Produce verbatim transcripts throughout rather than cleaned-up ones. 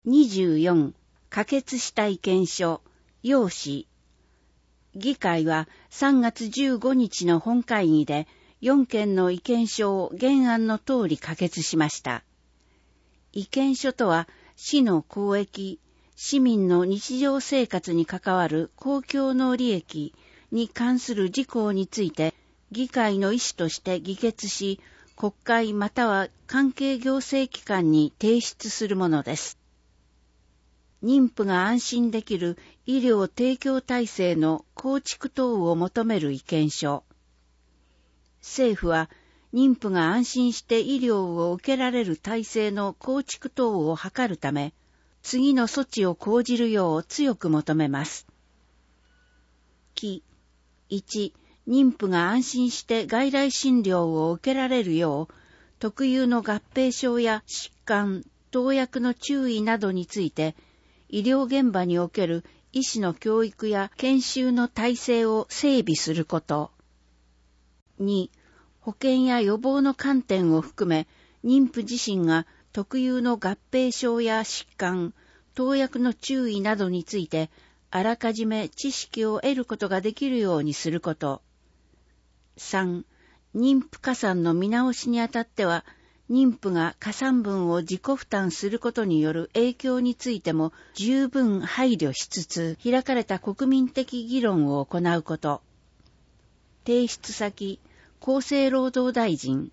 にじゅうよん、可決した意見書、要旨。議会はさんがつじゅうごにちの本会議でよんけんの意見書を原案の通り可決しました。意見書とは、市の公益、市民の日常生活に関わる公共の利益に関する事項について、議会の意思として議決し、国会または関係行政機関に提出するものです。妊婦が安心できる医療提供体制の構築等を求める意見書。政府は、妊婦が安心して医療を受けられる体制の構築等を図るため、次の措置を講じるよう強く求めます。き、いち、妊婦が安心して外来診療を受けられるよう、特有の合併症や疾患、投薬の注意などについて、医療現場における医師の教育や研修の体制を整備すること。に、保健や予防の観点を含め、妊婦自身が特有の合併症や疾患、投薬の注意などについて、あらかじめ知識を得ることができるようにすること。さん、妊婦加算の見直しにあたっては、妊婦が加算分を自己負担することによる影響についても十分配慮しつつ、開かれた国民的議論を行うこと。提出先、厚生労働大臣。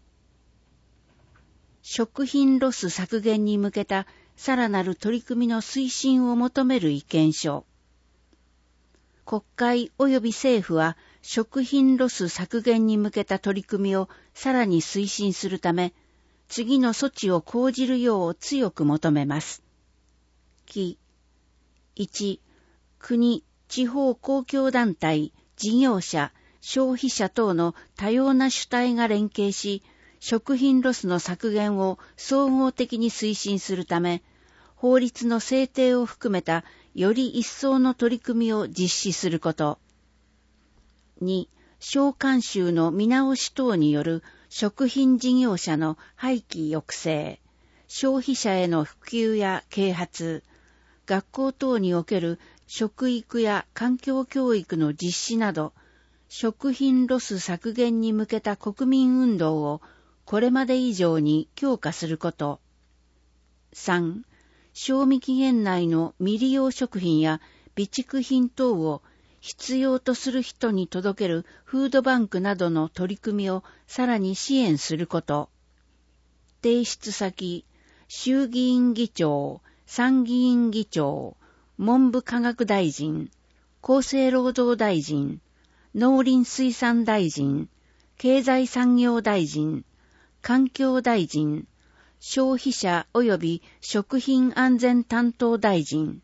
食品ロス削減に向けたさらなる取り組みの推進を求める意見書。国会及び政府は食品ロス削減に向けた取り組みをさらに推進するため、次の措置を講じるよう強く求めます。き、いち、国、地方公共団体、事業者、消費者等の多様な主体が連携し、食品ロスの削減を総合的に推進するため、法律の制定を含めたより一層の取り組みを実施すること。に、商慣習の見直し等による食品事業者の廃棄抑制、消費者への普及や啓発、学校等における食育や環境教育の実施など、食品ロス削減に向けた国民運動をこれまで以上に強化すること。さん、賞味期限内の未利用食品や備蓄品等を必要とする人に届けるフードバンクなどの取り組みをさらに支援すること。提出先、衆議院議長、参議院議長、文部科学大臣、厚生労働大臣、農林水産大臣、経済産業大臣、環境大臣、消費者及び食品安全担当大臣、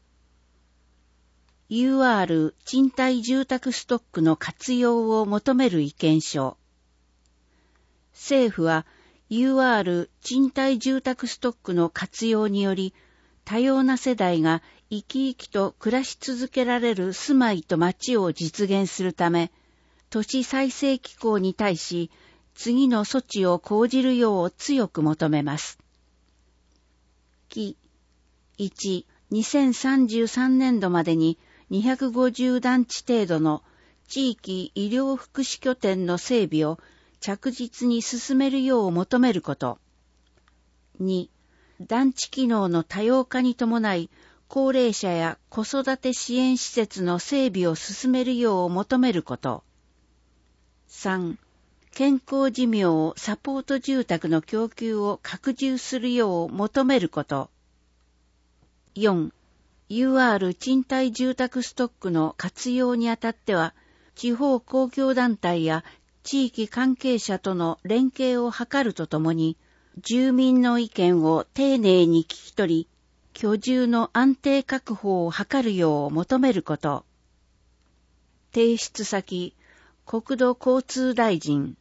ユーアール 賃貸住宅ストックの活用を求める意見書。政府は ユーアール 賃貸住宅ストックの活用により、多様な世代が生き生きと暮らし続けられる住まいと街を実現するため、都市再生機構に対し、次の措置を講じるよう強く求めます。き、いち、にせんさんじゅうさんねんどまでににひゃくごじゅうだんち程度の地域医療福祉拠点の整備を着実に進めるよう求めること。に、団地機能の多様化に伴い、高齢者や子育て支援施設の整備を進めるよう求めること。さん、健康寿命サポート住宅の供給を拡充するよう求めること。よん、ユーアール 賃貸住宅ストックの活用にあたっては、地方公共団体や地域関係者との連携を図るとともに、住民の意見を丁寧に聞き取り、居住の安定確保を図るよう求めること。提出先、国土交通大臣。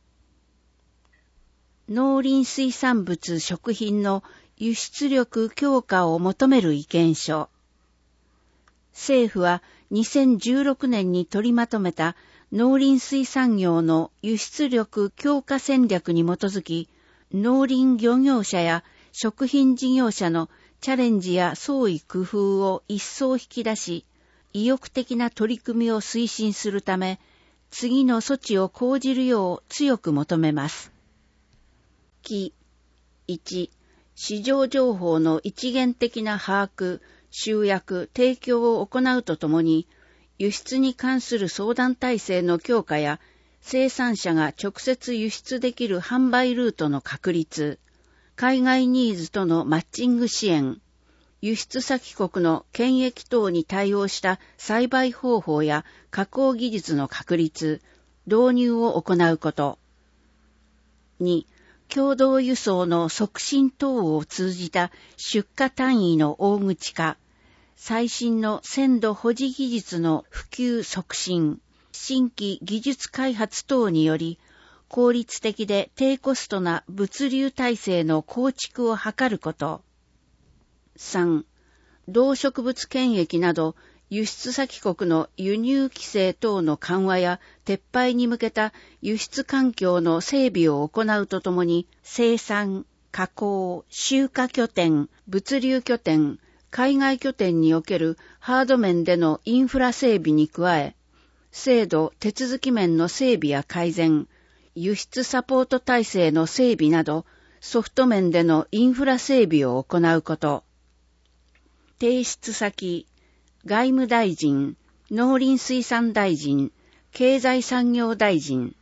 農林水産物食品の輸出力強化を求める意見書。政府はにせんじゅうろくねんに取りまとめた農林水産業の輸出力強化戦略に基づき、農林漁業者や食品事業者のチャレンジや創意工夫を一層引き出し、意欲的な取り組みを推進するため、次の措置を講じるよう強く求めます。きいち、市場情報の一元的な把握、集約、提供を行うとともに、輸出に関する相談体制の強化や、生産者が直接輸出できる販売ルートの確立、海外ニーズとのマッチング支援、輸出先国の検疫等に対応した栽培方法や加工技術の確立、導入を行うこと。に、共同輸送の促進等を通じた出荷単位の大口化、最新の鮮度保持技術の普及促進、新規技術開発等により、効率的で低コストな物流体制の構築を図ること。さん、動植物検疫など輸出先国の輸入規制等の緩和や撤廃に向けた輸出環境の整備を行うとともに、生産、加工、集荷拠点、物流拠点、海外拠点におけるハード面でのインフラ整備に加え、制度・手続き面の整備や改善、輸出サポート体制の整備など、ソフト面でのインフラ整備を行うこと。提出先、外務大臣、農林水産大臣、経済産業大臣、